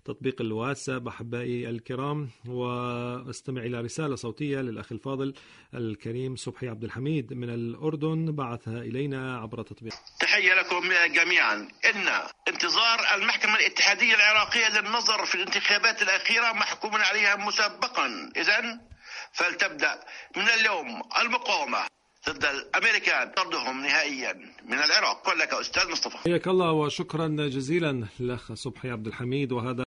تطبيق الواتساب أحبائي الكرام، واستمع إلى رسالة صوتية للأخ الفاضل الكريم صبحي عبد الحميد من الأردن بعثها إلينا عبر تطبيق. تحية لكم جميعا. إن انتظار المحكمة الاتحادية العراقية للنظر في الانتخابات الأخيرة محكوم عليها مسبقا، إذن فلتبدأ من اليوم المقاومة ضد الأمريكان، طردهم نهائيا من العراق. كلك أستاذ مصطفى. حياك الله وشكرا جزيلا لأخ صبحي عبد الحميد. وهذا